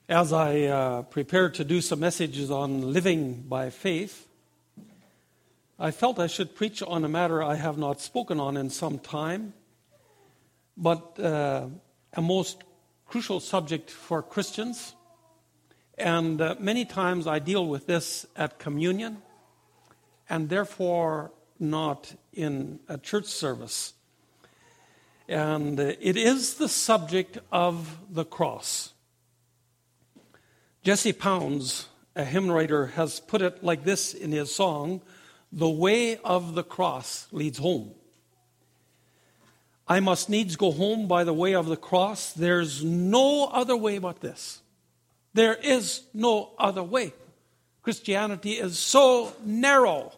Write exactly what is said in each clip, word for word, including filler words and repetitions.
As I uh, prepared to do some messages on living by faith, I felt I should preach on a matter I have not spoken on in some time, but uh, a most crucial subject for Christians. And uh, many times I deal with this at communion, and therefore not in a church service. And uh, it is the subject of the cross. Jesse Pounds, a hymn writer, has put it like this in his song, "The way of the cross leads home. I must needs go home by the way of the cross. There's no other way but this. There is no other way. Christianity is so narrow.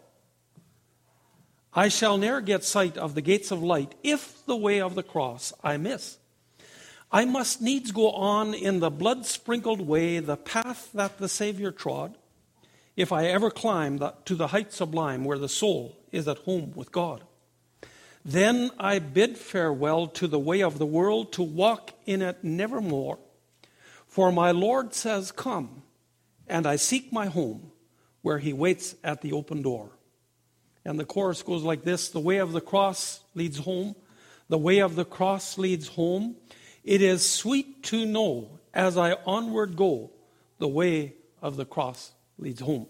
I shall ne'er get sight of the gates of light if the way of the cross I miss. I must needs go on in the blood-sprinkled way, the path that the Savior trod, if I ever climb the, to the height sublime where the soul is at home with God. Then I bid farewell to the way of the world, to walk in it nevermore. For my Lord says, come, and I seek my home, where he waits at the open door." And the chorus goes like this: the way of the cross leads home. The way of the cross leads home. It is sweet to know, as I onward go, the way of the cross leads home.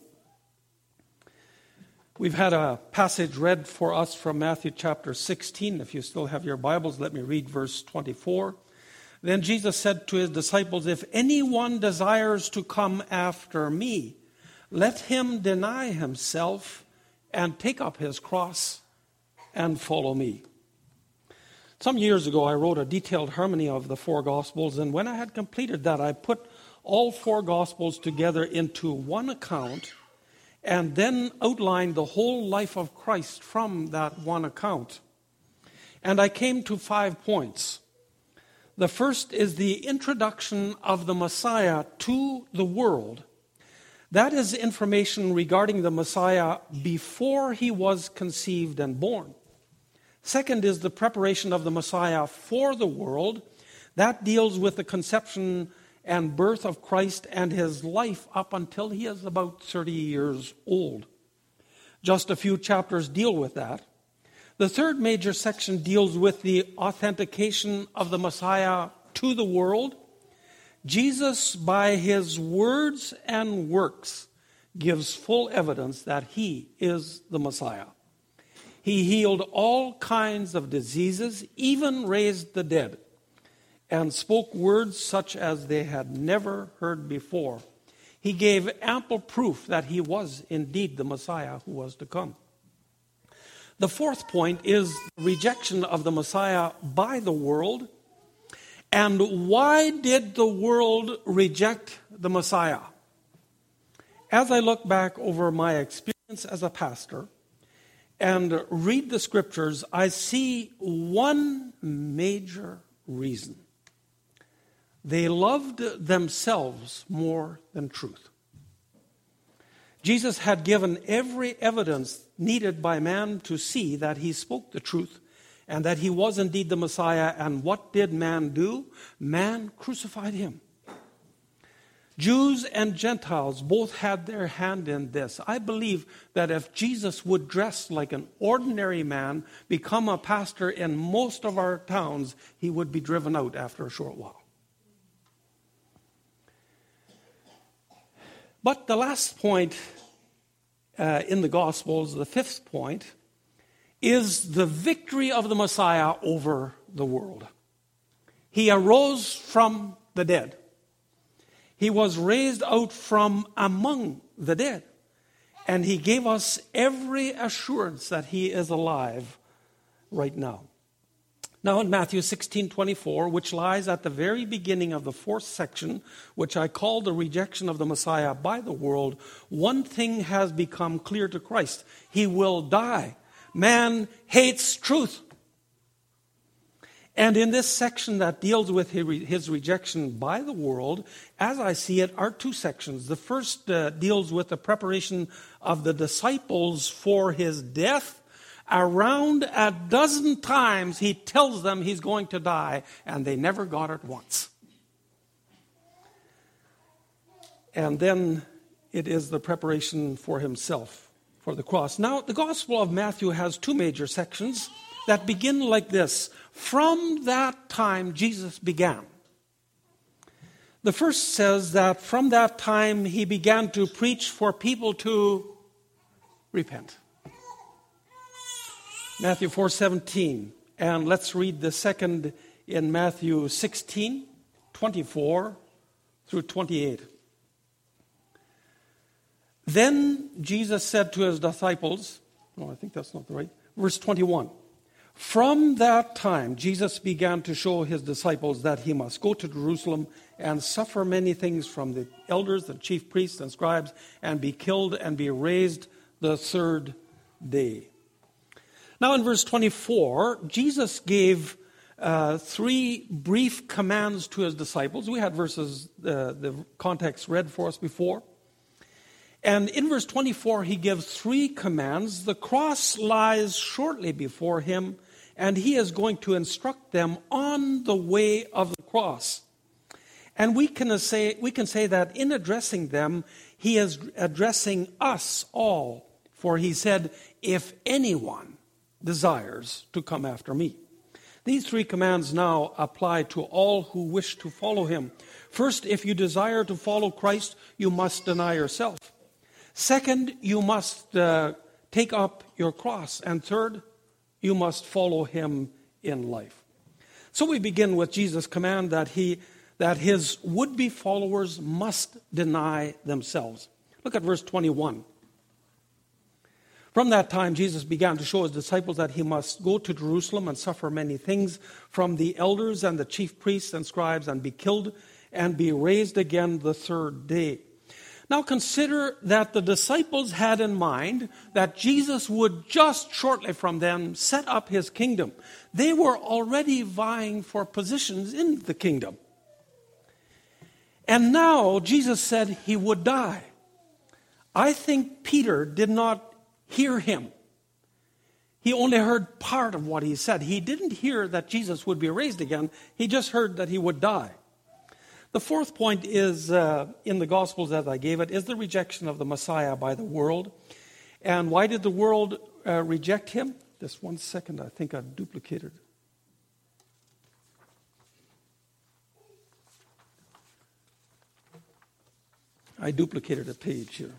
We've had a passage read for us from Matthew chapter sixteen. If you still have your Bibles, let me read verse twenty-four. Then Jesus said to his disciples, "If anyone desires to come after me, let him deny himself and take up his cross and follow me." Some years ago, I wrote a detailed harmony of the four Gospels, and when I had completed that, I put all four Gospels together into one account and then outlined the whole life of Christ from that one account. And I came to five points. The first is the introduction of the Messiah to the world. That is information regarding the Messiah before he was conceived and born. Second is the preparation of the Messiah for the world. That deals with the conception and birth of Christ and his life up until he is about thirty years old. Just a few chapters deal with that. The third major section deals with the authentication of the Messiah to the world. Jesus, by his words and works, gives full evidence that he is the Messiah. He healed all kinds of diseases, even raised the dead, and spoke words such as they had never heard before. He gave ample proof that he was indeed the Messiah who was to come. The fourth point is rejection of the Messiah by the world. And why did the world reject the Messiah? As I look back over my experience as a pastor and read the scriptures, I see one major reason. They loved themselves more than truth. Jesus had given every evidence needed by man to see that he spoke the truth and that he was indeed the Messiah. And what did man do? Man crucified him. Jews and Gentiles both had their hand in this. I believe that if Jesus would dress like an ordinary man, become a pastor in most of our towns, he would be driven out after a short while. But the last point uh, in the Gospels, the fifth point, is the victory of the Messiah over the world. He arose from the dead. He was raised out from among the dead. And he gave us every assurance that he is alive right now. Now in Matthew sixteen twenty-four, which lies at the very beginning of the fourth section, which I call the rejection of the Messiah by the world, one thing has become clear to Christ. He will die. Man hates truth. And in this section that deals with his rejection by the world, as I see it, are two sections. The first uh, deals with the preparation of the disciples for his death. Around a dozen times he tells them he's going to die, and they never got it once. And then it is the preparation for himself, for the cross. Now, the Gospel of Matthew has two major sections that begin like this. From that time, Jesus began. The first says that from that time, he began to preach for people to repent. Matthew four seventeen. And let's read the second in Matthew sixteen, twenty-four through twenty-eight. Then Jesus said to his disciples, no, I think that's not the right, verse twenty-one. From that time, Jesus began to show his disciples that he must go to Jerusalem and suffer many things from the elders, and chief priests, and scribes, and be killed and be raised the third day. Now in verse twenty-four, Jesus gave uh, three brief commands to his disciples. We had verses, uh, the context read for us before. And in verse twenty-four, he gives three commands. The cross lies shortly before him, and he is going to instruct them on the way of the cross. And we can say, we can say that in addressing them, he is addressing us all. For he said, if anyone desires to come after me. These three commands now apply to all who wish to follow him. First, if you desire to follow Christ, you must deny yourself. Second, you must uh, take up your cross. And third, you must follow him in life. So we begin with Jesus' command that he that his would-be followers must deny themselves. Look at verse twenty-one. From that time, Jesus began to show his disciples that he must go to Jerusalem and suffer many things from the elders and the chief priests and scribes, and be killed and be raised again the third day. Now consider that the disciples had in mind that Jesus would just shortly from them set up his kingdom. They were already vying for positions in the kingdom. And now Jesus said he would die. I think Peter did not hear him. He only heard part of what he said. He didn't hear that Jesus would be raised again. He just heard that he would die. The fourth point is, uh, in the Gospels as I gave it, is the rejection of the Messiah by the world. And why did the world uh, reject him? Just one second, I think I duplicated. I duplicated a page here.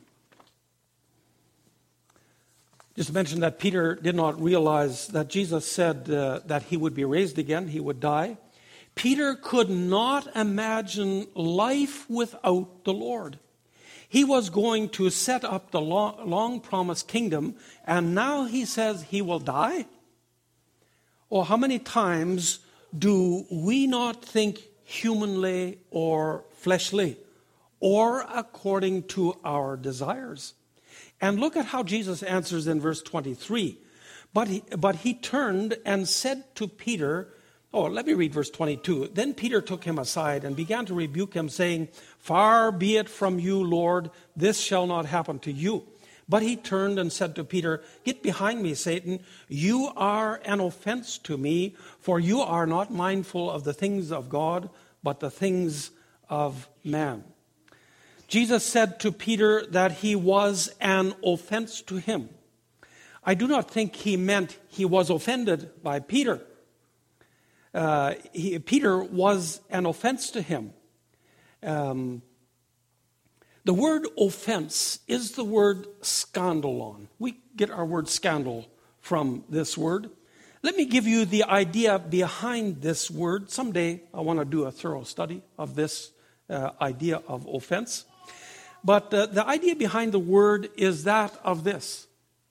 Just mention that Peter did not realize that Jesus said uh, that he would be raised again, he would die. Peter could not imagine life without the Lord. He was going to set up the long, long-promised kingdom, and now he says he will die? Or how many times do we not think humanly or fleshly, or according to our desires? And look at how Jesus answers in verse twenty-three. But he, but he turned and said to Peter, oh, let me read verse twenty-two. Then Peter took him aside and began to rebuke him, saying, far be it from you, Lord, this shall not happen to you. But he turned and said to Peter, get behind me, Satan. You are an offense to me, for you are not mindful of the things of God, but the things of man. Jesus said to Peter that he was an offense to him. I do not think he meant he was offended by Peter. Uh, he, Peter was an offense to him. Um, the word offense is the word scandalon. We get our word scandal from this word. Let me give you the idea behind this word. Someday I want to do a thorough study of this uh, idea of offense. But uh, the idea behind the word is that of this.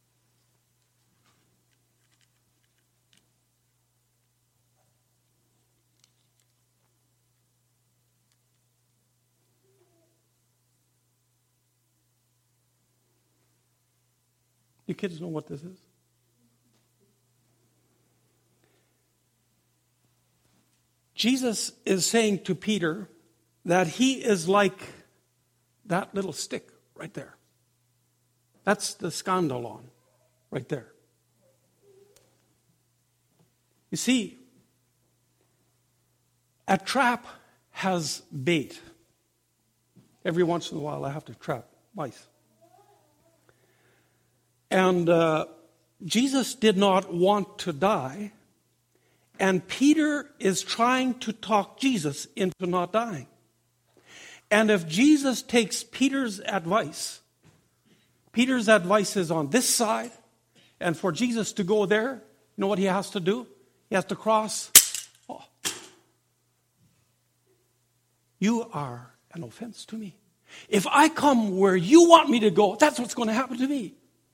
You kids know what this is? Jesus is saying to Peter that he is like that little stick right there. That's the scandalon right there. You see, a trap has bait. Every once in a while I have to trap mice. And uh, Jesus did not want to die, and Peter is trying to talk Jesus into not dying. And if Jesus takes Peter's advice, Peter's advice is on this side, and for Jesus to go there, you know what he has to do? He has to cross. Oh. You are an offense to me. If I come where you want me to go, that's what's going to happen to me.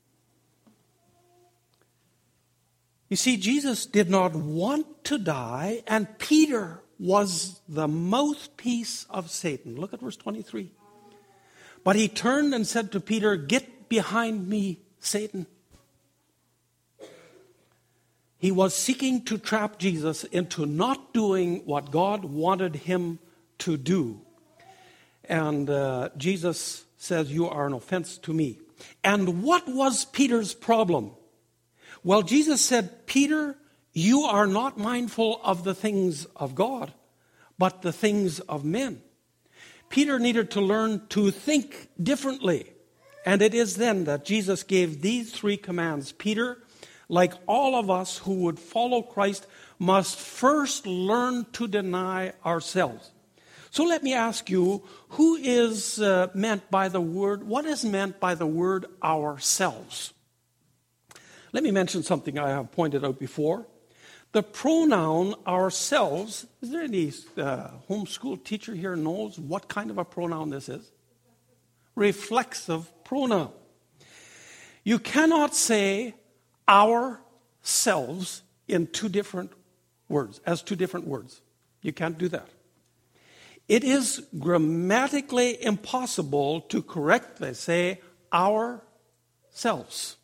You see, Jesus did not want to die, and Peter was the mouthpiece of Satan. Look at verse twenty-three. But he turned and said to Peter, "Get behind me, Satan." He was seeking to trap Jesus into not doing what God wanted him to do. And uh, Jesus says, "You are an offense to me." And what was Peter's problem? Well, Jesus said, "Peter, you are not mindful of the things of God, but the things of men." Peter needed to learn to think differently. And it is then that Jesus gave these three commands. Peter, like all of us who would follow Christ, must first learn to deny ourselves. So let me ask you, who is uh, meant by the word, what is meant by the word ourselves? Let me mention something I have pointed out before. The pronoun ourselves, is there any uh, homeschool teacher here knows what kind of a pronoun this is? Reflexive pronoun. You cannot say ourselves in two different words, as two different words. You can't do that. It is grammatically impossible to correctly say ourselves.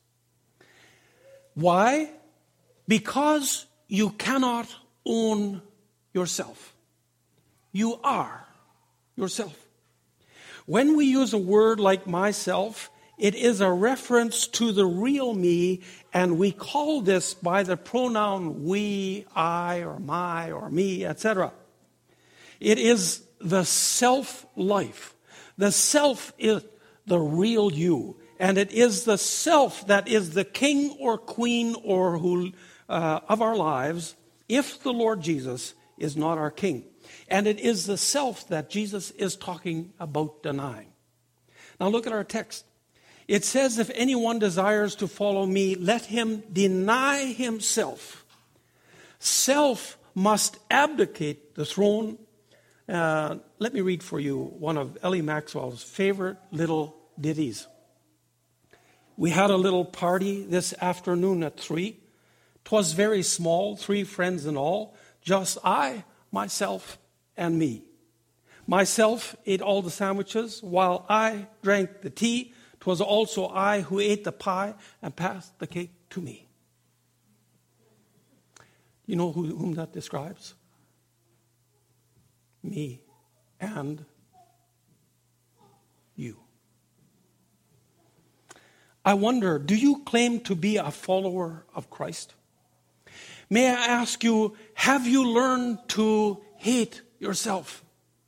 Why? Because you cannot own yourself. You are yourself. When we use a word like myself, it is a reference to the real me, and we call this by the pronoun we, I, or my, or me, et cetera. It is the self-life. The self is the real you. And it is the self that is the king or queen or who uh, of our lives if the Lord Jesus is not our king. And it is the self that Jesus is talking about denying. Now look at our text. It says, "If anyone desires to follow me, let him deny himself." Self must abdicate the throne. Uh, let me read for you one of Ellie Maxwell's favorite little ditties. We had a little party this afternoon at three. 'Twas very small, three friends and all, just I, myself, and me. Myself ate all the sandwiches, while I drank the tea. 'Twas also I who ate the pie and passed the cake to me. You know who, whom that describes? Me and you. I wonder, do you claim to be a follower of Christ? May I ask you, have you learned to hate yourself?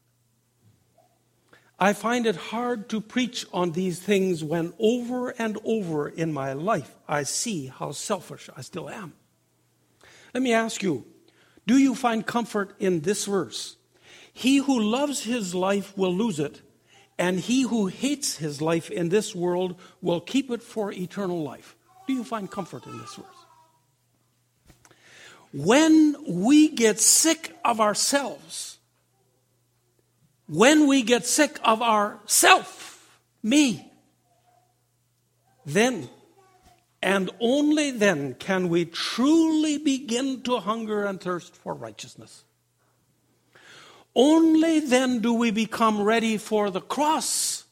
I find it hard to preach on these things when over and over in my life I see how selfish I still am. Let me ask you, do you find comfort in this verse? He who loves his life will lose it, and he who hates his life in this world will keep it for eternal life. Do you find comfort in this verse? When we get sick of ourselves, when we get sick of ourself, me, then and only then can we truly begin to hunger and thirst for righteousness. Only then do we become ready for the cross.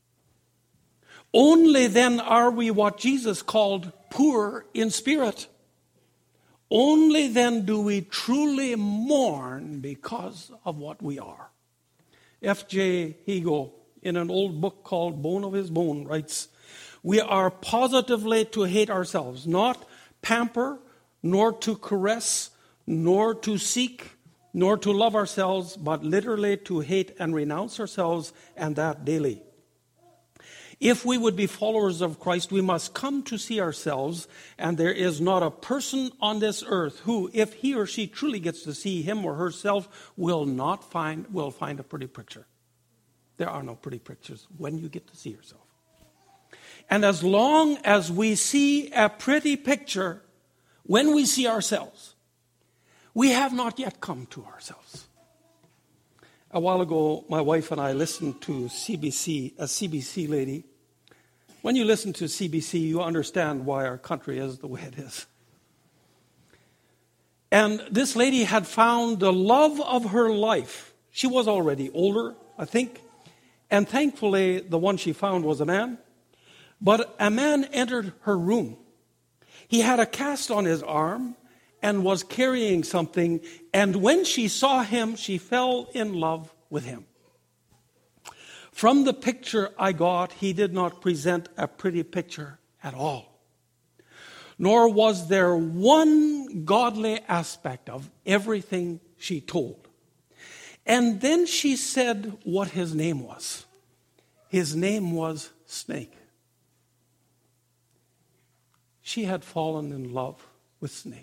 Only then are we what Jesus called poor in spirit. Only then do we truly mourn because of what we are. F J Hegel, in an old book called Bone of His Bone, writes, "We are positively to hate ourselves, not pamper, nor to caress, nor to seek, nor to love ourselves, but literally to hate and renounce ourselves, and that daily. If we would be followers of Christ, we must come to see ourselves, and there is not a person on this earth who, if he or she truly gets to see him or herself, will not find will find a pretty picture. There are no pretty pictures when you get to see yourself. And as long as we see a pretty picture when we see ourselves, we have not yet come to ourselves. A while ago, my wife and I listened to C B C, a C B C lady. When you listen to C B C, you understand why our country is the way it is. And this lady had found the love of her life. She was already older, I think. And thankfully, the one she found was a man. But a man entered her room. He had a cast on his arm and was carrying something. And when she saw him, she fell in love with him. From the picture I got, he did not present a pretty picture at all. Nor was there one godly aspect of everything she told. And then she said what his name was. His name was Snake. She had fallen in love with Snake.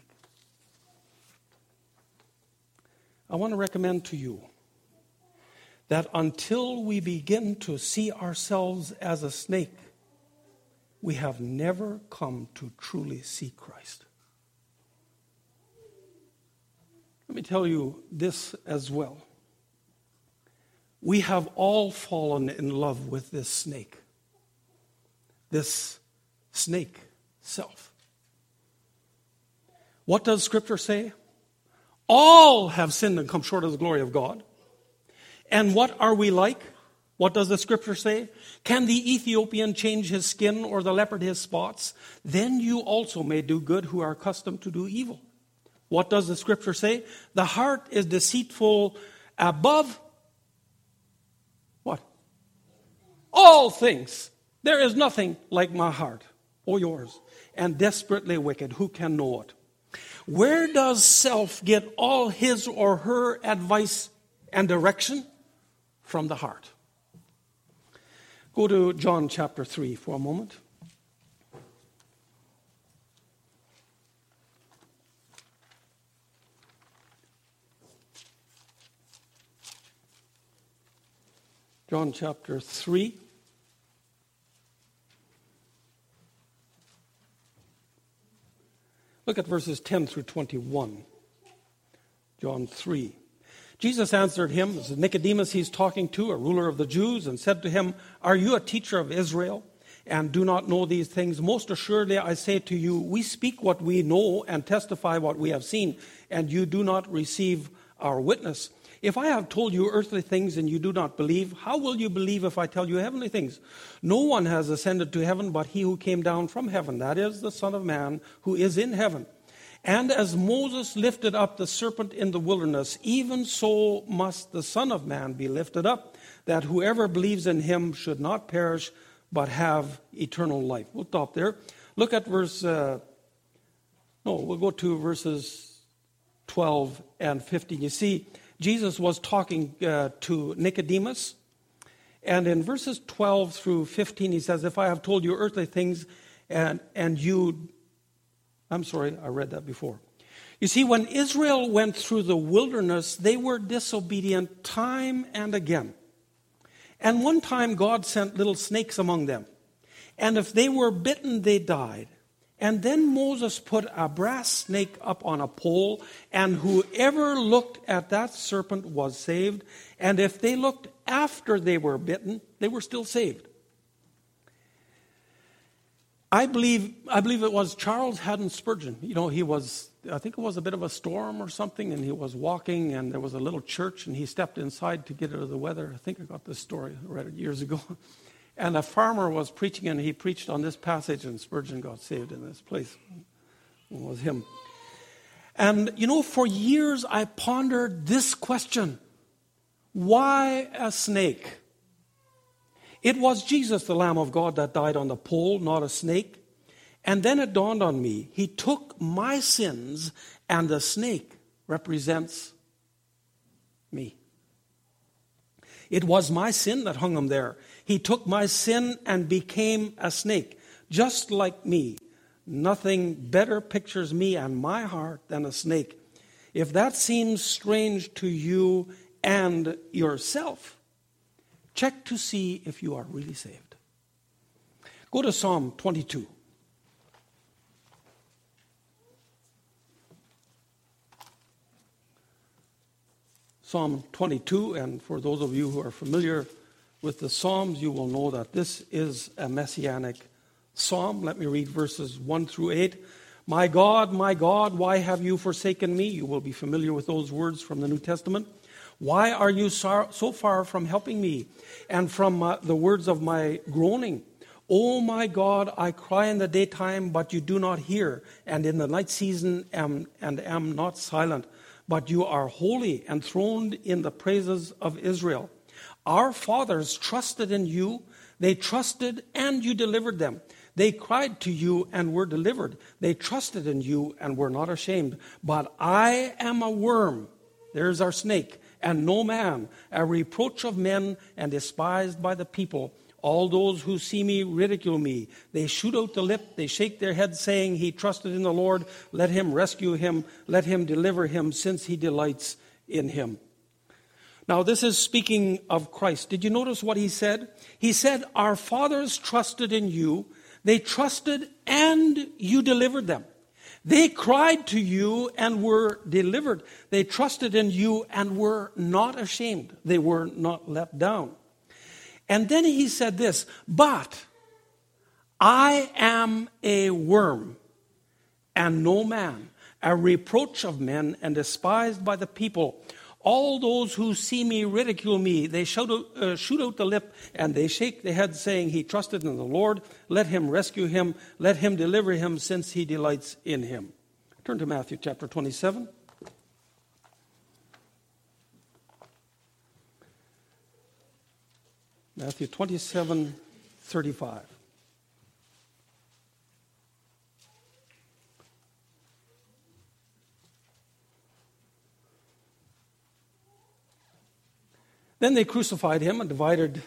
I want to recommend to you that until we begin to see ourselves as a snake, we have never come to truly see Christ. Let me tell you this as well. We have all fallen in love with this snake. This snake self. What does Scripture say? All have sinned and come short of the glory of God. And what are we like? What does the Scripture say? Can the Ethiopian change his skin or the leopard his spots? Then you also may do good who are accustomed to do evil. What does the Scripture say? The heart is deceitful above what? All things. There is nothing like my heart or yours. And desperately wicked. Who can know it? Where does self get all his or her advice and direction? From the heart. Go to John chapter three for a moment. John chapter three. Look at verses ten through twenty-one. John three. Jesus answered him, this is Nicodemus he's talking to, a ruler of the Jews, and said to him, "Are you a teacher of Israel and do not know these things? Most assuredly I say to you, we speak what we know and testify what we have seen, and you do not receive our witness. If I have told you earthly things and you do not believe, how will you believe if I tell you heavenly things? No one has ascended to heaven but he who came down from heaven, that is the Son of Man who is in heaven. And as Moses lifted up the serpent in the wilderness, even so must the Son of Man be lifted up, that whoever believes in him should not perish, but have eternal life." We'll stop there. Look at verse, uh, no, we'll go to verses twelve and fifteen. You see, Jesus was talking uh, to Nicodemus, and in verses twelve through fifteen, he says, "If I have told you earthly things, and and you..." I'm sorry, I read that before. You see, when Israel went through the wilderness, they were disobedient time and again. And one time God sent little snakes among them. And if they were bitten, they died. And then Moses put a brass snake up on a pole, and whoever looked at that serpent was saved. And if they looked after they were bitten, they were still saved. I believe I believe it was Charles Haddon Spurgeon. You know, he was, I think it was a bit of a storm or something, and he was walking, and there was a little church, and he stepped inside to get out of the weather. I think I got this story, I read it years ago. And a farmer was preaching, and he preached on this passage, and Spurgeon got saved in this place. It was him. And, you know, for years I pondered this question. Why a snake? It was Jesus, the Lamb of God, that died on the pole, not a snake. And then it dawned on me, he took my sins, and the snake represents me. It was my sin that hung him there. He took my sin and became a snake, just like me. Nothing better pictures me and my heart than a snake. If that seems strange to you and yourself, check to see if you are really saved. Go to Psalm twenty-two. Psalm twenty-two, and for those of you who are familiar with the Psalms, you will know that this is a messianic psalm. Let me read verses one through eight. My God, my God, why have you forsaken me? You will be familiar with those words from the New Testament. Why are you so far from helping me and from uh, the words of my groaning? Oh my God, I cry in the daytime, but you do not hear, and in the night season am and am not silent. But you are holy, enthroned in the praises of Israel. Our fathers trusted in you. They trusted and you delivered them. They cried to you and were delivered. They trusted in you and were not ashamed. But I am a worm, there's our snake, and no man, a reproach of men and despised by the people. All those who see me ridicule me. They shoot out the lip. They shake their head, saying, he trusted in the Lord. Let him rescue him. Let him deliver him, since he delights in him. Now, this is speaking of Christ. Did you notice what he said? He said, our fathers trusted in you. They trusted and you delivered them. They cried to you and were delivered. They trusted in you and were not ashamed. They were not let down. And then he said this, but I am a worm and no man, a reproach of men and despised by the people. All those who see me ridicule me. They shout out, uh, shoot out the lip and they shake their head, saying, he trusted in the Lord. Let him rescue him. Let him deliver him, since he delights in him. Turn to Matthew chapter twenty-seven. Matthew twenty-seven, thirty-five. Then they crucified him and divided.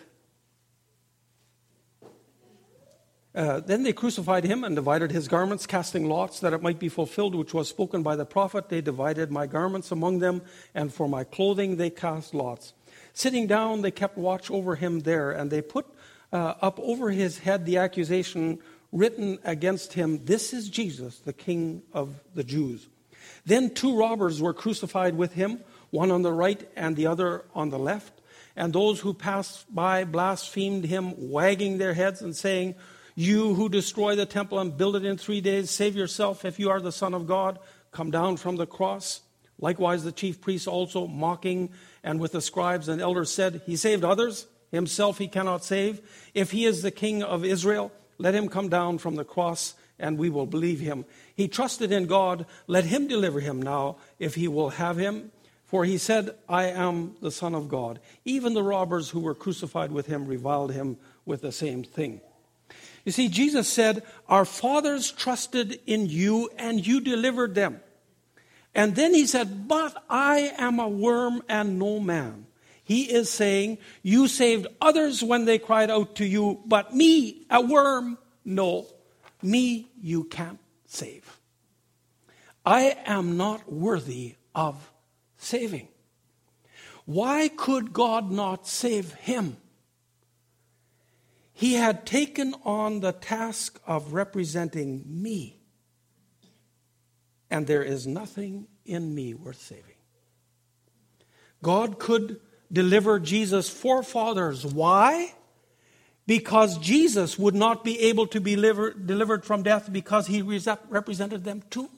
Uh, then they crucified him and divided his garments, casting lots, that it might be fulfilled, which was spoken by the prophet. They divided my garments among them, and for my clothing they cast lots. Sitting down, they kept watch over him there, and they put uh, up over his head the accusation written against him, this is Jesus, the King of the Jews. Then two robbers were crucified with him, one on the right and the other on the left. And those who passed by blasphemed him, wagging their heads and saying, you who destroy the temple and build it in three days, save yourself. If you are the Son of God, come down from the cross. Likewise, the chief priests also, mocking and with the scribes and elders, said, he saved others, himself he cannot save. If he is the King of Israel, let him come down from the cross, and we will believe him. He trusted in God. Let him deliver him now, if he will have him. For he said, I am the Son of God. Even the robbers who were crucified with him reviled him with the same thing. You see, Jesus said, our fathers trusted in you and you delivered them. And then he said, but I am a worm and no man. He is saying, you saved others when they cried out to you, but me, a worm, no. Me you can't save. I am not worthy of saving. Why could God not save him? He had taken on the task of representing me, and there is nothing in me worth saving. God could deliver Jesus' forefathers. Why? Because Jesus would not be able to be deliver, delivered from death because he represented them too.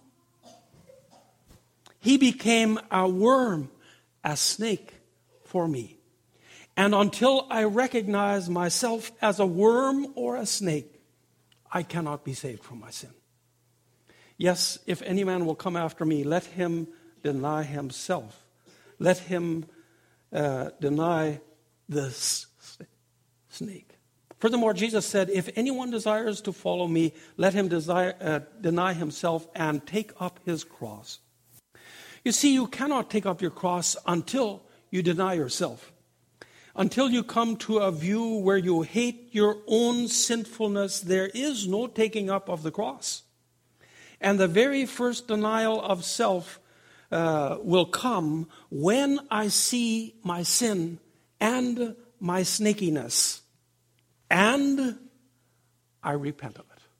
He became a worm, a snake for me. And until I recognize myself as a worm or a snake, I cannot be saved from my sin. Yes, if any man will come after me, let him deny himself. Let him uh, deny the s- snake. Furthermore, Jesus said, if anyone desires to follow me, let him desire, uh, deny himself and take up his cross. You see, you cannot take up your cross until you deny yourself. Until you come to a view where you hate your own sinfulness, there is no taking up of the cross. And the very first denial of self uh, will come when I see my sin and my snakiness, and I repent of it.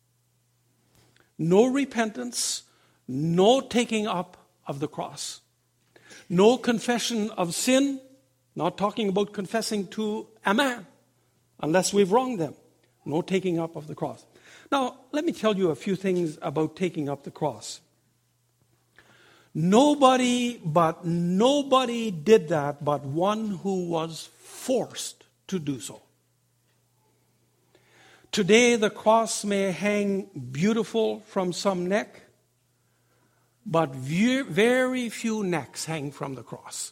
No repentance, no taking up of the cross. No confession of sin, not talking about confessing to a man, unless we've wronged them. No taking up of the cross. Now, let me tell you a few things about taking up the cross. Nobody, but nobody did that but one who was forced to do so. Today, the cross may hang beautiful from some neck, but very few necks hang from the cross.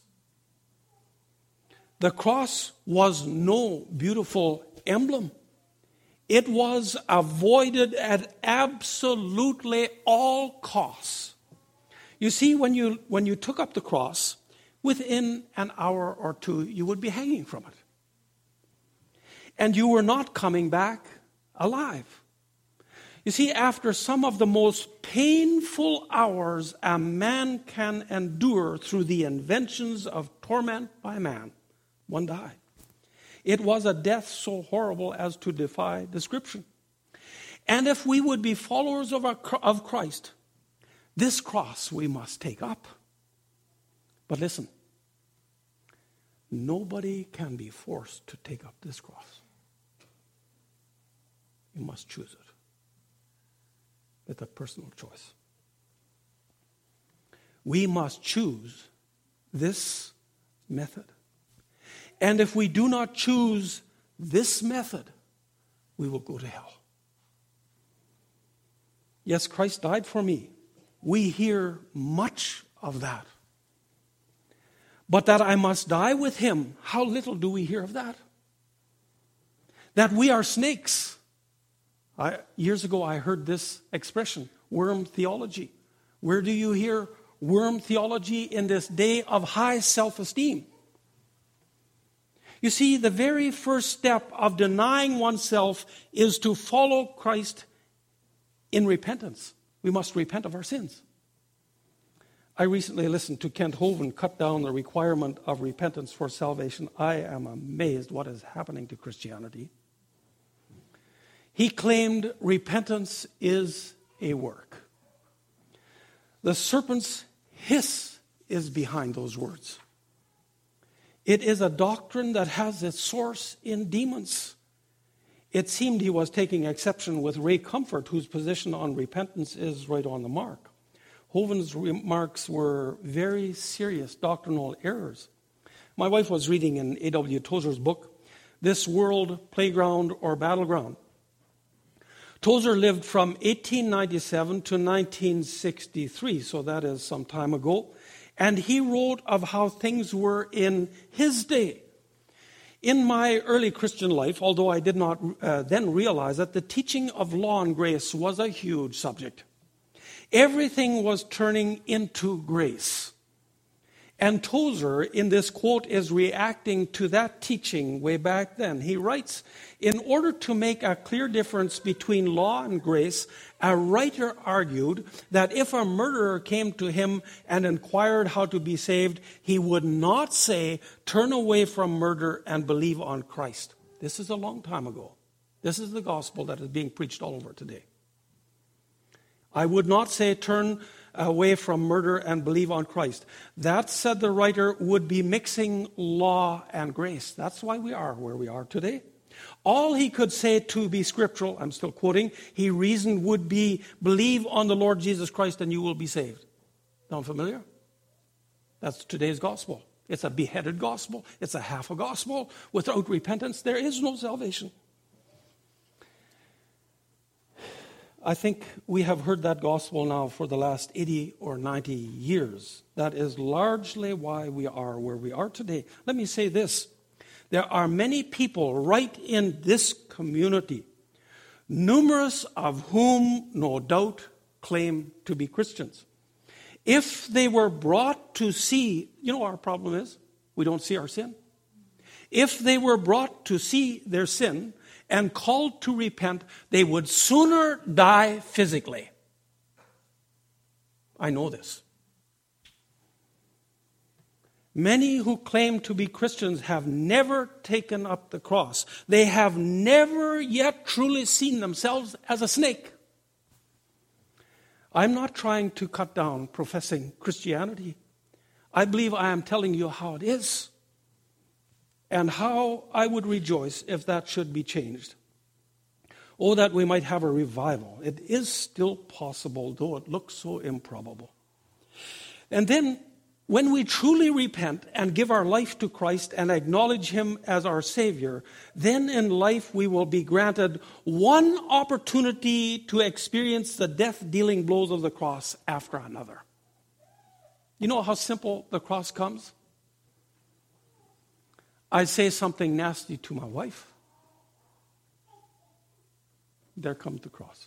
The cross was no beautiful emblem. It was avoided at absolutely all costs. You see, when you, when you took up the cross, within an hour or two, you would be hanging from it. And you were not coming back alive. You see, after some of the most painful hours a man can endure through the inventions of torment by man, one died. It was a death so horrible as to defy description. And if we would be followers of, our, of Christ, this cross we must take up. But listen, nobody can be forced to take up this cross. You must choose it. It's a personal choice. We must choose this method. And if we do not choose this method, we will go to hell. Yes, Christ died for me. We hear much of that. But that I must die with him, how little do we hear of that? That we are snakes. I, years ago I heard this expression, worm theology. Where do you hear worm theology in this day of high self-esteem? You see, the very first step of denying oneself is to follow Christ in repentance. We must repent of our sins. I recently listened to Kent Hovind cut down the requirement of repentance for salvation. I am amazed what is happening to Christianity. He claimed repentance is a work. The serpent's hiss is behind those words. It is a doctrine that has its source in demons. It seemed he was taking exception with Ray Comfort, whose position on repentance is right on the mark. Hovind's remarks were very serious doctrinal errors. My wife was reading in A W Tozer's book, This World, Playground or Battleground. Tozer lived from eighteen ninety-seven to nineteen sixty-three, so that is some time ago. And he wrote of how things were in his day. In my early Christian life, although I did not uh, then realize that the teaching of law and grace was a huge subject. Everything was turning into grace. And Tozer, in this quote, is reacting to that teaching way back then. He writes, in order to make a clear difference between law and grace, a writer argued that if a murderer came to him and inquired how to be saved, he would not say, turn away from murder and believe on Christ. This is a long time ago. This is the gospel that is being preached all over today. I would not say, turn away from murder and believe on Christ. That, said the writer, would be mixing law and grace. That's why we are where we are today. All he could say to be scriptural, I'm still quoting, he reasoned would be, believe on the Lord Jesus Christ and you will be saved. Sound familiar? That's today's gospel. It's a beheaded gospel. It's a half a gospel. Without repentance, there is no salvation. I think we have heard that gospel now for the last eighty or ninety years. That is largely why we are where we are today. Let me say this. There are many people right in this community, numerous of whom no doubt claim to be Christians. If they were brought to see, you know what our problem is? we don't see our sin. If they were brought to see their sin and called to repent, they would sooner die physically. I know this. Many who claim to be Christians have never taken up the cross. They have never yet truly seen themselves as a snake. I'm not trying to cut down professing Christianity. I believe I am telling you how it is and how I would rejoice if that should be changed. Oh, that we might have a revival. It is still possible, though it looks so improbable. And then, when we truly repent and give our life to Christ and acknowledge Him as our Savior, then in life we will be granted one opportunity to experience the death-dealing blows of the cross after another. You know how simple the cross comes? I say something nasty to my wife. There comes the cross.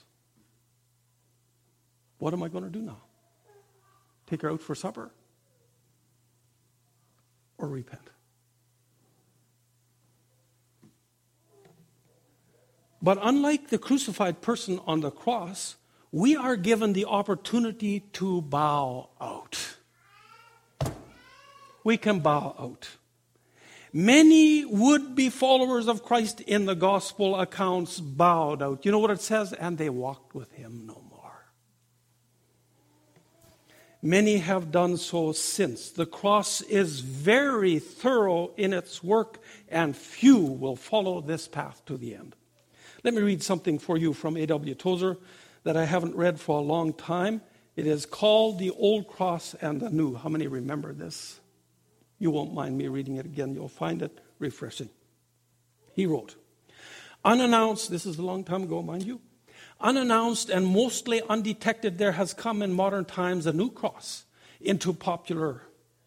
What am I going to do now? Take her out for supper? Or repent? But unlike the crucified person on the cross, we are given the opportunity to bow out. We can bow out. Many would-be followers of Christ in the gospel accounts bowed out. You know what it says? And they walked with Him no more. Many have done so since. The cross is very thorough in its work, and few will follow this path to the end. Let me read something for you from A W Tozer that I haven't read for a long time. It is called The Old Cross and the New. How many remember this? You won't mind me reading it again. You'll find it refreshing. He wrote, unannounced, this is a long time ago, mind you, unannounced and mostly undetected, there has come in modern times a new cross into popular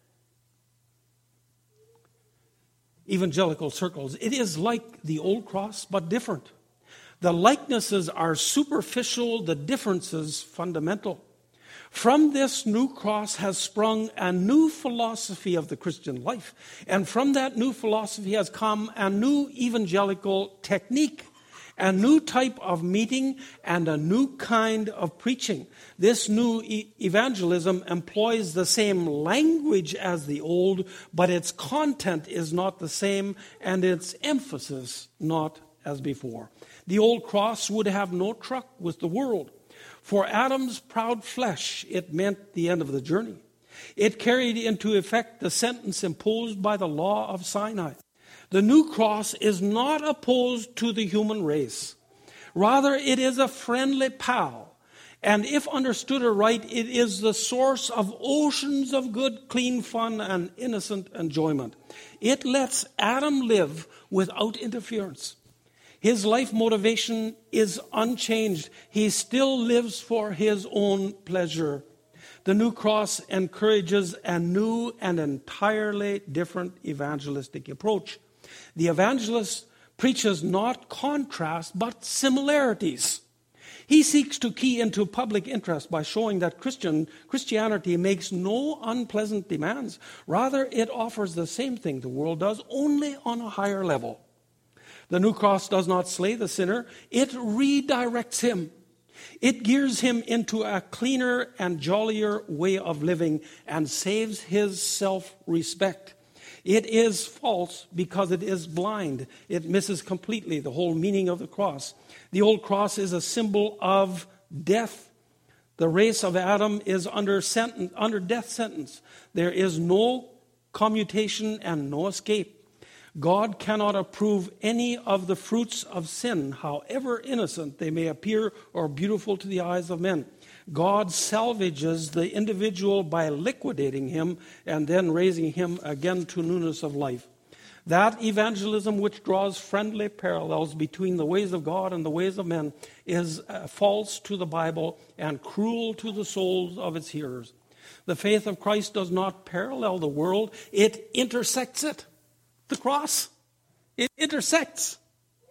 evangelical circles. It is like the old cross, but different. The likenesses are superficial, the differences fundamental. From this new cross has sprung a new philosophy of the Christian life. And from that new philosophy has come a new evangelical technique, a new type of meeting, and a new kind of preaching. This new e- evangelism employs the same language as the old, but its content is not the same, and its emphasis not as before. The old cross would have no truck with the world. For Adam's proud flesh, it meant the end of the journey. It carried into effect the sentence imposed by the law of Sinai. The new cross is not opposed to the human race. Rather, it is a friendly pal. And if understood aright, it is the source of oceans of good, clean fun and innocent enjoyment. It lets Adam live without interference. His life motivation is unchanged. He still lives for his own pleasure. The new cross encourages a new and entirely different evangelistic approach. The evangelist preaches not contrast, but similarities. He seeks to key into public interest by showing that Christian Christianity makes no unpleasant demands. Rather, it offers the same thing the world does, only on a higher level. The new cross does not slay the sinner. It redirects him. It gears him into a cleaner and jollier way of living and saves his self-respect. It is false because it is blind. It misses completely the whole meaning of the cross. The old cross is a symbol of death. The race of Adam is under sentence, under death sentence. There is no commutation and no escape. God cannot approve any of the fruits of sin, however innocent they may appear or beautiful to the eyes of men. God salvages the individual by liquidating him and then raising him again to newness of life. That evangelism which draws friendly parallels between the ways of God and the ways of men is uh, false to the Bible and cruel to the souls of its hearers. The faith of Christ does not parallel the world, it intersects it. The cross, it intersects.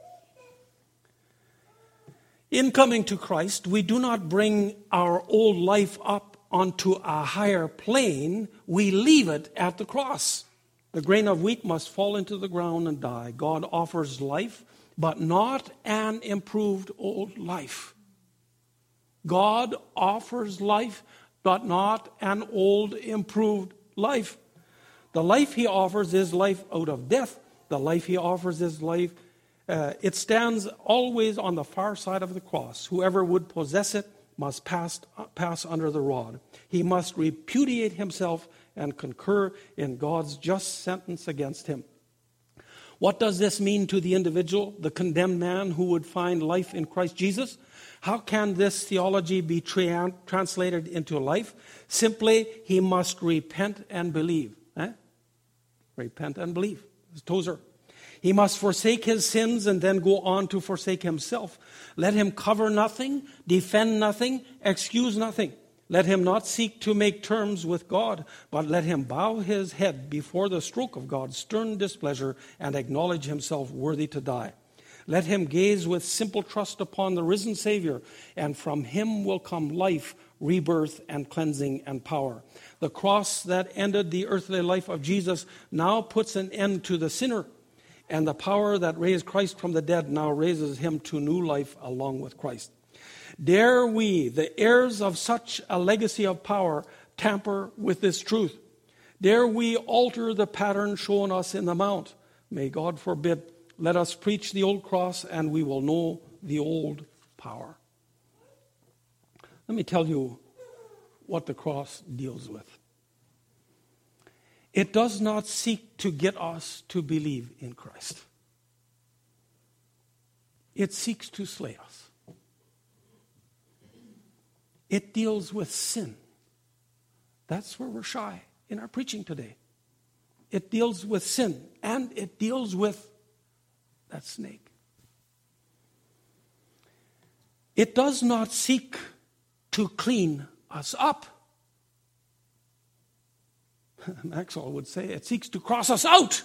In coming to Christ, we do not bring our old life up onto a higher plane. We leave it at the cross. The grain of wheat must fall into the ground and die. God offers life, but not an improved old life. God offers life, but not an old, improved life. The life he offers is life out of death. The life he offers is life. Uh, it stands always on the far side of the cross. Whoever would possess it must pass, pass under the rod. He must repudiate himself and concur in God's just sentence against him. What does this mean to the individual, the condemned man who would find life in Christ Jesus? How can this theology be tra- translated into life? Simply, he must repent and believe. Eh? Repent and believe. It's Tozer. He must forsake his sins and then go on to forsake himself. Let him cover nothing, defend nothing, excuse nothing. Let him not seek to make terms with God, but let him bow his head before the stroke of God's stern displeasure and acknowledge himself worthy to die. Let him gaze with simple trust upon the risen Savior, and from him will come life, rebirth, and cleansing and power. The cross that ended the earthly life of Jesus now puts an end to the sinner, and the power that raised Christ from the dead now raises him to new life along with Christ. Dare we, the heirs of such a legacy of power, tamper with this truth? Dare we alter the pattern shown us in the Mount? May God forbid. Let us preach the old cross and we will know the old power. Let me tell you what the cross deals with. It does not seek to get us to believe in Christ. It seeks to slay us. It deals with sin. That's where we're shy in our preaching today. It deals with sin, and it deals with that snake. It does not seek to clean us up. Maxwell would say it seeks to cross us out.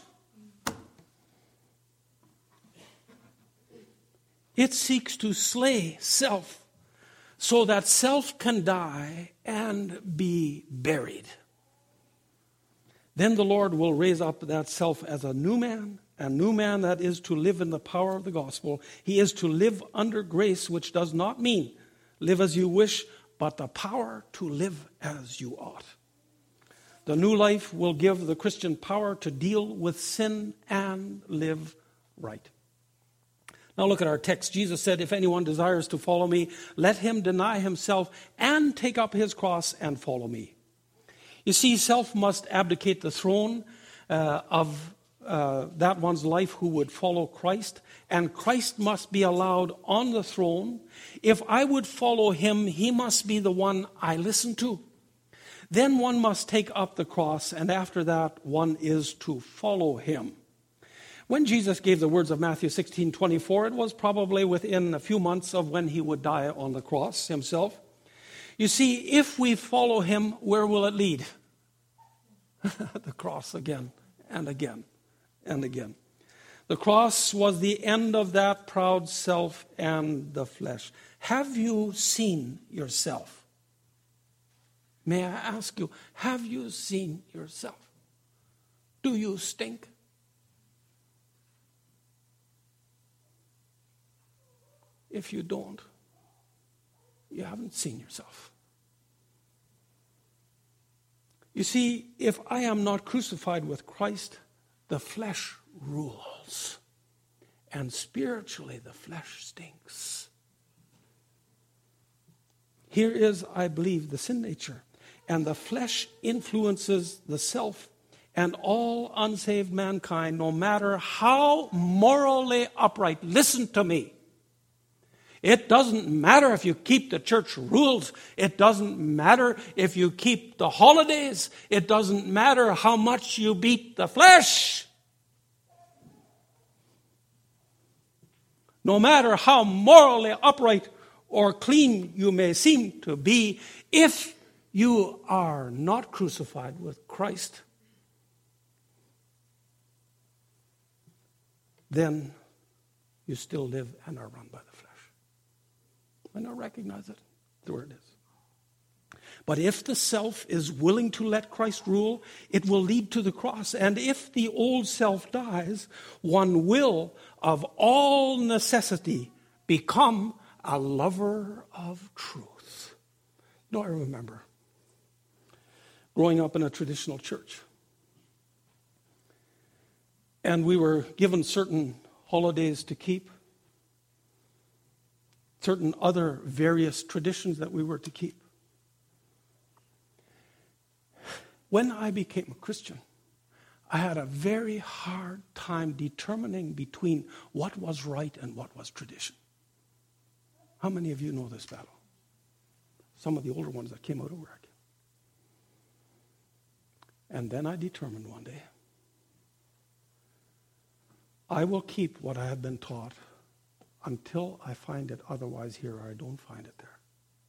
It seeks to slay self so that self can die and be buried. Then the Lord will raise up that self as a new man, a new man that is to live in the power of the gospel. He is to live under grace, which does not mean live as you wish, but the power to live as you ought. The new life will give the Christian power to deal with sin and live right. Now look at our text. Jesus said, if anyone desires to follow me, let him deny himself and take up his cross and follow me. You see, self must abdicate the throne uh, of uh, that one's life who would follow Christ, and Christ must be allowed on the throne. If I would follow him, he must be the one I listen to. Then one must take up the cross, and after that, one is to follow him. When Jesus gave the words of Matthew sixteen twenty-four, it was probably within a few months of when he would die on the cross himself. You see, if we follow him, where will it lead? The cross again and again and again. The cross was the end of that proud self and the flesh. Have you seen yourself? May I ask you, have you seen yourself? Do you stink? If you don't, you haven't seen yourself. You see, if I am not crucified with Christ, the flesh rules. And spiritually, the flesh stinks. Here is, I believe, the sin nature. And the flesh influences the self and all unsaved mankind, no matter how morally upright. Listen to me. It doesn't matter if you keep the church rules. It doesn't matter if you keep the holidays. It doesn't matter how much you beat the flesh. No matter how morally upright or clean you may seem to be, if you are not crucified with Christ, then you still live and are run by the flesh. I now recognize it. The word is. But if the self is willing to let Christ rule, it will lead to the cross. And if the old self dies, one will, of all necessity, become a lover of truth. You know, I remember growing up in a traditional church. And we were given certain holidays to keep, certain other various traditions that we were to keep. When I became a Christian, I had a very hard time determining between what was right and what was tradition. How many of you know this battle? Some of the older ones that came out of work. And then I determined one day, I will keep what I have been taught until I find it otherwise here or I don't find it there.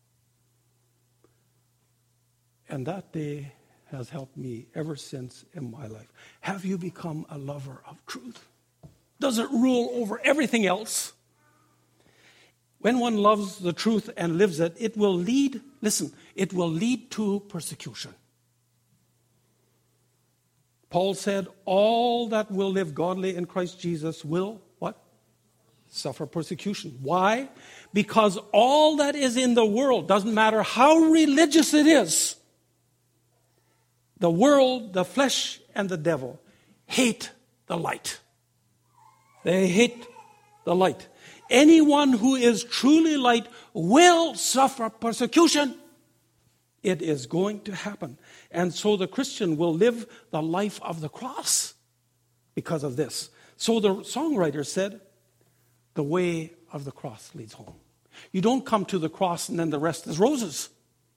And that day has helped me ever since in my life. Have you become a lover of truth? Does it rule over everything else? When one loves the truth and lives it, it will lead, listen, it will lead to persecution. Paul said, all that will live godly in Christ Jesus will, what? Suffer persecution. Why? Because all that is in the world, doesn't matter how religious it is, the world, the flesh, and the devil hate the light. They hate the light. Anyone who is truly light will suffer persecution. It is going to happen. And so the Christian will live the life of the cross because of this. So the songwriter said, the way of the cross leads home. You don't come to the cross and then the rest is roses.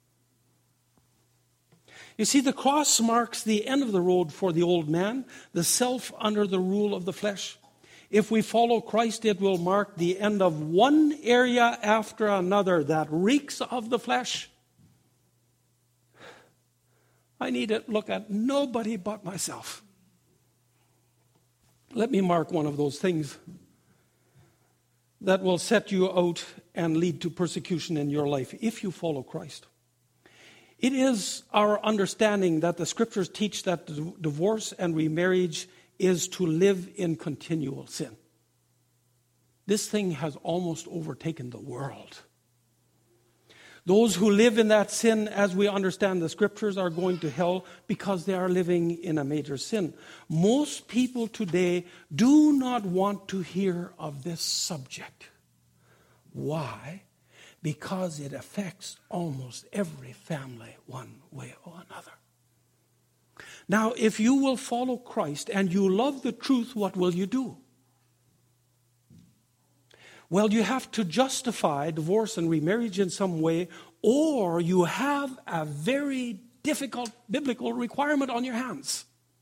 You see, the cross marks the end of the road for the old man, the self under the rule of the flesh. If we follow Christ, it will mark the end of one area after another that reeks of the flesh. I need to look at nobody but myself. Let me mark one of those things that will set you out and lead to persecution in your life if you follow Christ. It is our understanding that the scriptures teach that divorce and remarriage is to live in continual sin. This thing has almost overtaken the world. Those who live in that sin, as we understand the scriptures, are going to hell because they are living in a major sin. Most people today do not want to hear of this subject. Why? Because it affects almost every family one way or another. Now, if you will follow Christ and you love the truth, what will you do? Well, you have to justify divorce and remarriage in some way, or you have a very difficult biblical requirement on your hands.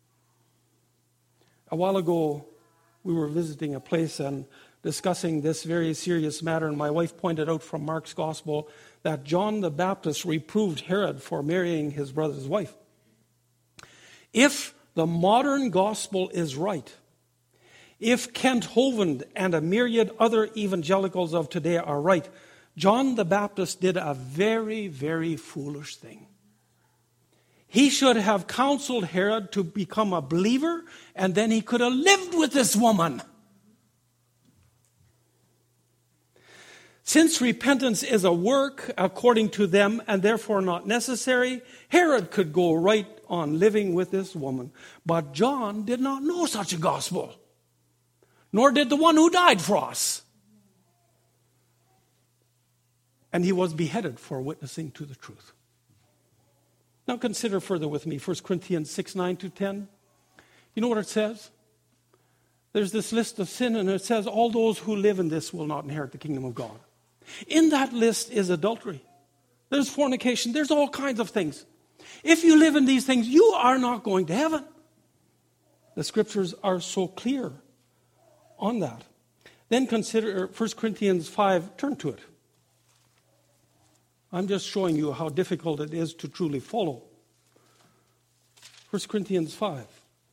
A while ago, we were visiting a place and discussing this very serious matter, and my wife pointed out from Mark's gospel that John the Baptist reproved Herod for marrying his brother's wife. If the modern gospel is right, if Kent Hovind and a myriad other evangelicals of today are right, John the Baptist did a very, very foolish thing. He should have counseled Herod to become a believer, and then he could have lived with this woman. Since repentance is a work according to them and therefore not necessary, Herod could go right on living with this woman. But John did not know such a gospel, nor did the one who died for us. And he was beheaded for witnessing to the truth. Now consider further with me First Corinthians six, nine to ten. You know what it says? There's this list of sin, and it says all those who live in this will not inherit the kingdom of God. In that list is adultery. There's fornication. There's all kinds of things. If you live in these things, you are not going to heaven. The scriptures are so clear on that. Then consider First Corinthians five. Turn to it. I'm just showing you how difficult it is to truly follow. First Corinthians five.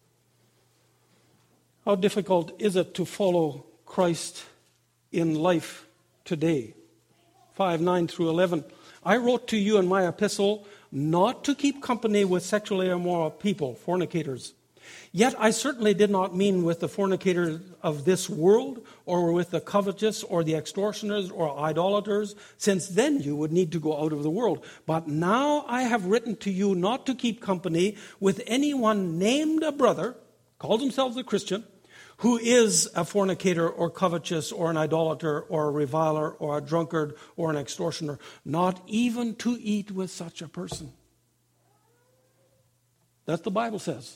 How difficult is it to follow Christ in life today? five, nine through eleven. I wrote to you in my epistle not to keep company with sexually immoral people, fornicators. Yet I certainly did not mean with the fornicators of this world, or with the covetous, or the extortioners, or idolaters, since then you would need to go out of the world. But now I have written to you not to keep company with anyone named a brother, calls himself a Christian, who is a fornicator, or covetous, or an idolater, or a reviler, or a drunkard, or an extortioner, not even to eat with such a person. That's the Bible says.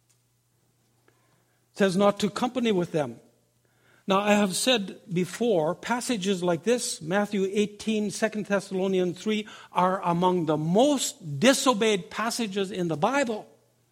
It says not to company with them. Now, I have said before, passages like this, Matthew eighteen, Second Thessalonians three, are among the most disobeyed passages in the Bible.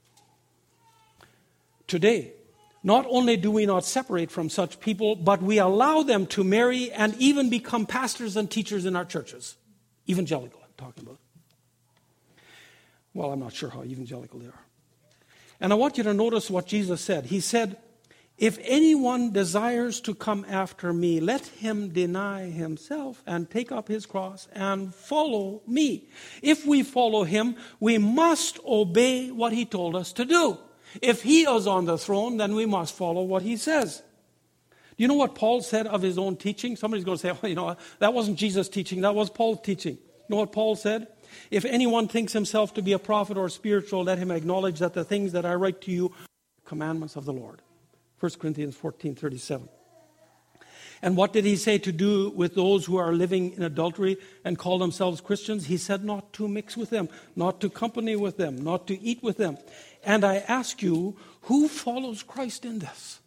Today, not only do we not separate from such people, but we allow them to marry and even become pastors and teachers in our churches. Evangelical, I'm talking about. Well, I'm not sure how evangelical they are. And I want you to notice what Jesus said. He said, if anyone desires to come after me, let him deny himself and take up his cross and follow me. If we follow him, we must obey what he told us to do. If he is on the throne, then we must follow what he says. Do you know what Paul said of his own teaching? Somebody's going to say, well, you know, that wasn't Jesus' teaching, that was Paul's teaching. You know what Paul said? If anyone thinks himself to be a prophet or spiritual, let him acknowledge that the things that I write to you are commandments of the Lord. First Corinthians fourteen thirty-seven. And what did he say to do with those who are living in adultery and call themselves Christians? He said not to mix with them, not to company with them, not to eat with them. And I ask you, who follows Christ in this?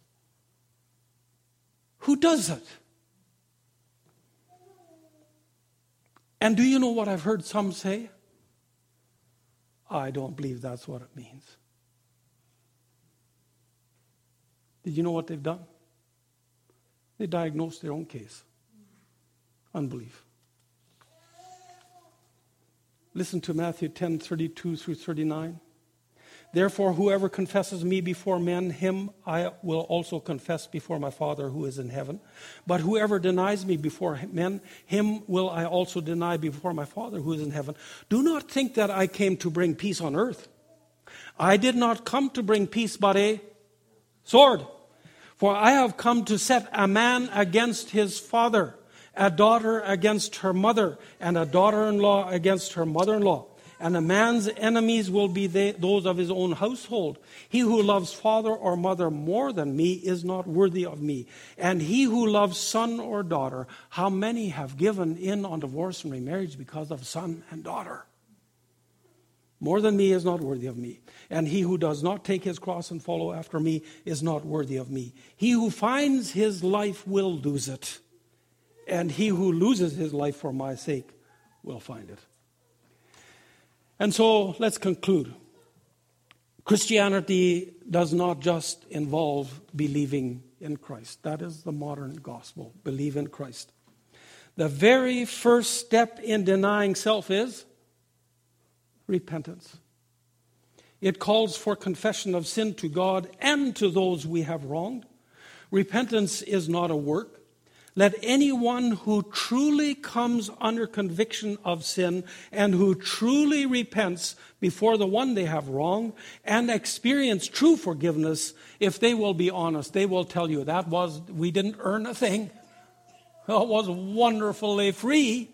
Who does it? And do you know what I've heard some say? I don't believe that's what it means. Did you know what they've done? They diagnosed their own case. Unbelief. Listen to Matthew ten, thirty-two through thirty-nine. Therefore, whoever confesses me before men, him I will also confess before my Father who is in heaven. But whoever denies me before men, him will I also deny before my Father who is in heaven. Do not think that I came to bring peace on earth. I did not come to bring peace, but a sword. For I have come to set a man against his father, a daughter against her mother, and a daughter-in-law against her mother-in-law. And a man's enemies will be they, those of his own household. He who loves father or mother more than me is not worthy of me. And he who loves son or daughter, how many have given in on divorce and remarriage because of son and daughter? More than me is not worthy of me. And he who does not take his cross and follow after me is not worthy of me. He who finds his life will lose it. And he who loses his life for my sake will find it. And so let's conclude. Christianity does not just involve believing in Christ. That is the modern gospel. Believe in Christ. The very first step in denying self is repentance. It calls for confession of sin to God and to those we have wronged. Repentance is not a work. Let anyone who truly comes under conviction of sin and who truly repents before the one they have wronged and experience true forgiveness, if they will be honest, they will tell you that was, we didn't earn a thing. It was wonderfully free.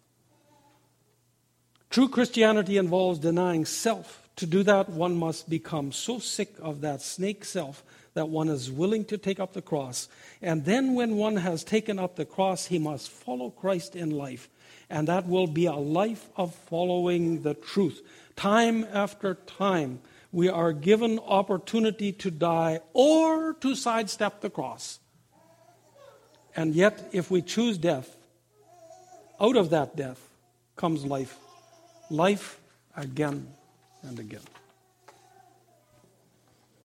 True Christianity involves denying self. To do that, one must become so sick of that snake self that one is willing to take up the cross. And then when one has taken up the cross, he must follow Christ in life. And that will be a life of following the truth. Time after time, we are given opportunity to die or to sidestep the cross. And yet, if we choose death, out of that death comes life. Life again and again.